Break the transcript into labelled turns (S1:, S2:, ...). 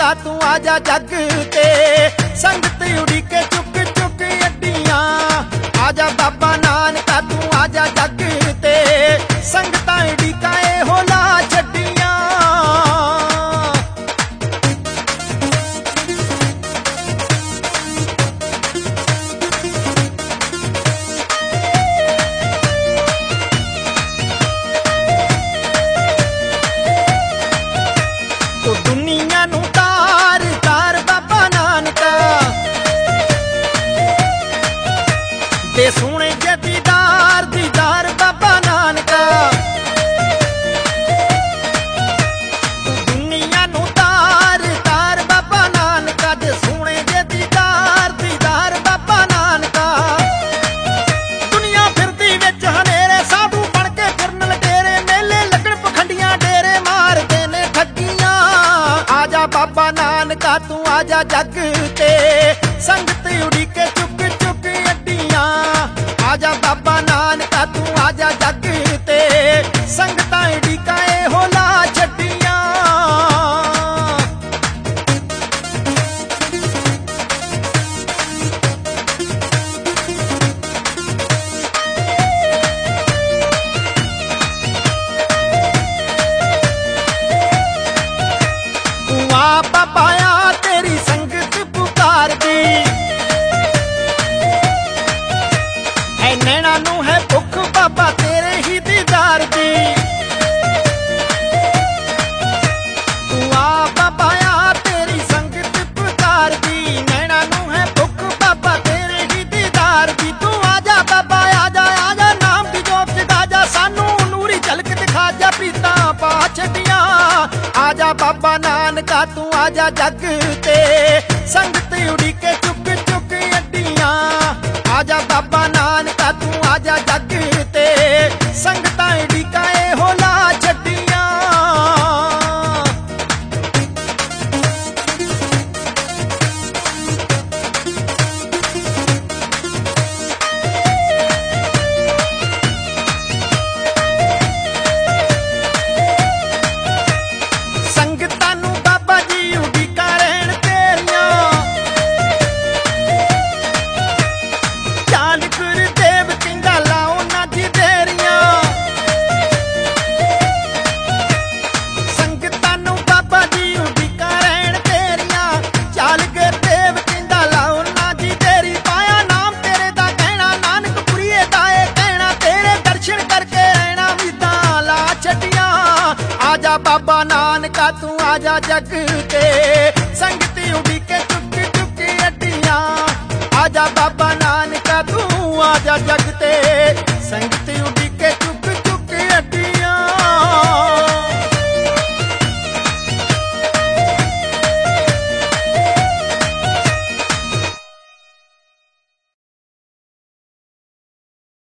S1: तू आजा जग ते संगत उड़ीके चुक चुक अड्डियां। आजा बाबा नानका तू आजा जग ते संगत उड़ीका ए होला छड्डियां। तो दुनिया नू तार तार बाबा नानका दे सोने जे दीदार दीदार बाबा नानका। तो दुनिया नू तार तार बाबा नानका दे सोने जे दीदार दीदार बाबा नानका। दुनिया फिरदी विच हनेरे साधु बन के फिरन लटेरे मेले लगन पखंडियां डेरे मारदे ने ठगियां। आजा बाबा नानका तू आजा जग ते संगत उड़ीके चुक चुक अड्डियां। आजा बाबा नानका तू आजा जग ते संगत उड़ीका ए होला छड्डियां। तू आ बाबा आ तेरी संगत पुकार दी है नैना नू है भुख बाबा तेरे ही दीदार दी। तू आ बाबा आ तेरी संगत पुकार दी नैना नू है भुख बाबा तेरे ही दीदार दी। तू आजा बाबा आजा आजा नाम दी जोत जगा जा सानू नूरी झलक दिखा जा प्रीतां पा छड्डियां। आजा बाबा नानका तू आजा जग ते संगत उड़ीके चुक चुक अड्डियां। आजा बाबा नानका तू आजा जग ते संगत उड़ीका ए होला छड्डियां। संगतां नू बाबा जी उड़ीका रहण तेरियां। चाल गुरदेव कहंदा लाओ ना जी देरियां। संगतां नू बाबा जी उड़ीका रहण तेरियां। चाल गुरदेव कहंदा लाओ ना जी देरी। पाया नाम तेरे दा कहना नानकपुरीए दा ए कहना तेरे दर्शन करके रहना उम्मीदां ला छड्डियां। आजा बाबा नानका तू आजा जग ते संगत उड़ीके चुक चुक अड्डियां। आजा बाबा नानका तू आजा जग